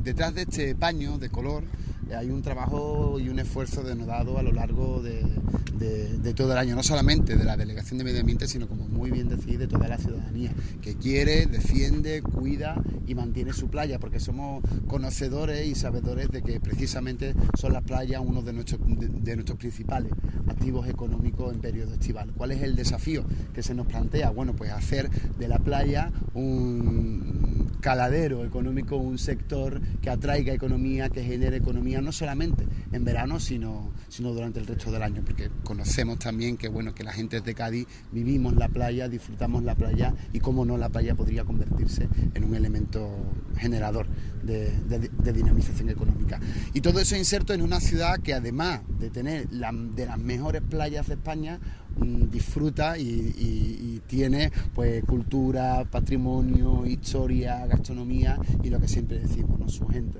detrás de este paño de color hay un trabajo y un esfuerzo denodado a lo largo de todo el año, no solamente de la Delegación de Medio Ambiente, sino, como muy bien decís, de toda la ciudadanía, que quiere, defiende, cuida y mantiene su playa, porque somos conocedores y sabedores de que precisamente son las playas uno de nuestros principales activos económicos en periodo estival. ¿Cuál es el desafío que se nos plantea? Bueno, pues hacer de la playa un caladero económico, un sector que atraiga economía, que genere economía, no solamente en verano, sino durante el resto del año, porque conocemos también que, bueno, que la gente de Cádiz vivimos la playa, disfrutamos la playa, y cómo no, la playa podría convertirse en un elemento generador de dinamización económica. Y todo eso inserto en una ciudad que, además de tener de las mejores playas de España, disfruta y tiene pues cultura, patrimonio, historia, gastronomía y lo que siempre decimos, ¿no? Su gente.